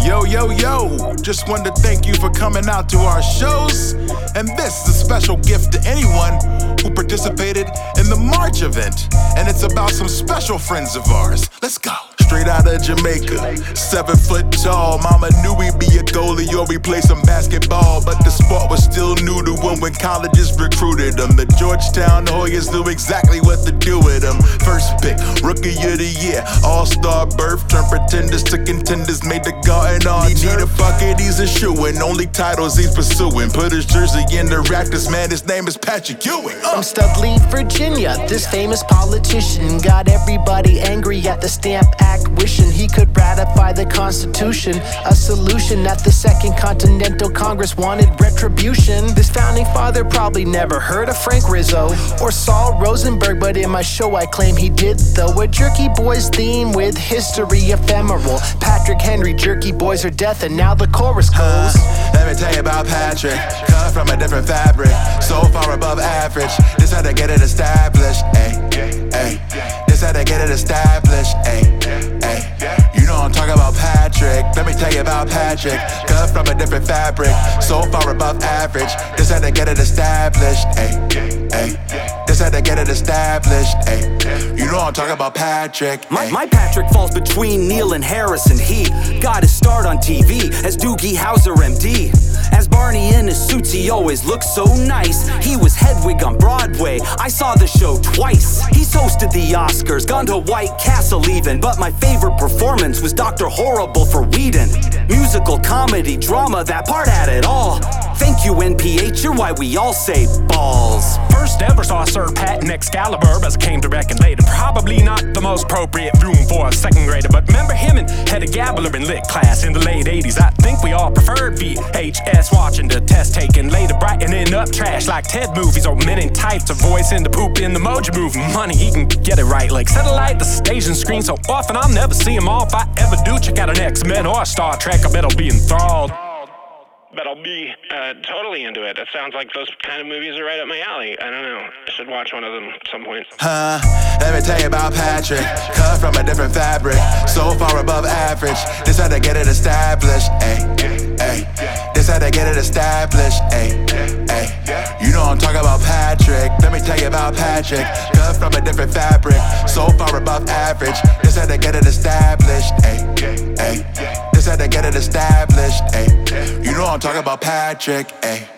Yo, yo, yo, just wanted to thank you for coming out to our shows. And this is a special gift to anyone who participated in the March event. And it's about some special friends of ours. Let's go. Straight out of Jamaica, 7 foot tall. Mama knew we'd be a goalie or we play some basketball. But the sport was still new to him when colleges recruited him. The Georgetown Hoyas knew exactly what to do with him. First pick, rookie of the year, all-star berth. Turned pretenders to contenders, made the garden on. He need a bucket, he's a shoo-in. Only titles he's pursuing. Put his jersey in the Raptors, man, his name is Patrick Ewing. From Studley, Virginia, this famous politician got everybody angry at the Stamp Act, wishing he could ratify the Constitution. A solution that the Second Continental Congress wanted retribution. This founding father probably never heard of Frank Rizzo or Saul Rosenberg, but in my show I claim he did though. A Jerky Boys theme with history ephemeral. Patrick Henry, Jerky Boys are death, and now the chorus goes. Let me tell you about Patrick, cut from a different fabric, so far above average. This how to get it established, ayy, ayy. This how to get it established, ayy, ayy. You know I'm talking about Patrick. Let me tell you about Patrick, cut from a different fabric, so far above average. This how to get it established, ayy, ayy. This how to get it established, ayy. You know I'm talking about Patrick, ayy. My Patrick falls between Neil and Harrison. He got his start on TV as Doogie Howser MD. As Barney in his suits, he always looks so nice. He was Hedwig on Broadway, I saw the show twice. He's hosted the Oscars, gone to White Castle even. But my favorite performance was Dr. Horrible for Whedon. Musical, comedy, drama, that part had it all. Thank you, NPH, you're why we all say balls. First ever saw Sir Pat in Excalibur, as I came to reckon later. Probably not the most appropriate room for a second grader, but remember him and had a gabbler in lit class in the late 80s. I think we all preferred VHS, watching the test taken later, brightening up trash like TED movies or Men in Tights, a voice in the poop in the Mojo movie. Money, he can get it right like satellite, the stage and screen so often I'll never see him all. If I ever do check out an X-Men or a Star Trek, I bet I'll be enthralled. But I'll be totally into it. It sounds like those kind of movies are right up my alley. I don't know. I should watch one of them at some point. Let me tell you about Patrick, cut from a different fabric, so far above average. This how to get it established, ayy, ayy. This how to get it established, ayy, ayy. You know I'm talking about Patrick. Let me tell you about Patrick, cut from a different fabric, so far above average. This how to get it established, ayy, ayy. This how to get it established, ayy. You know I'm talking about Patrick, ayy.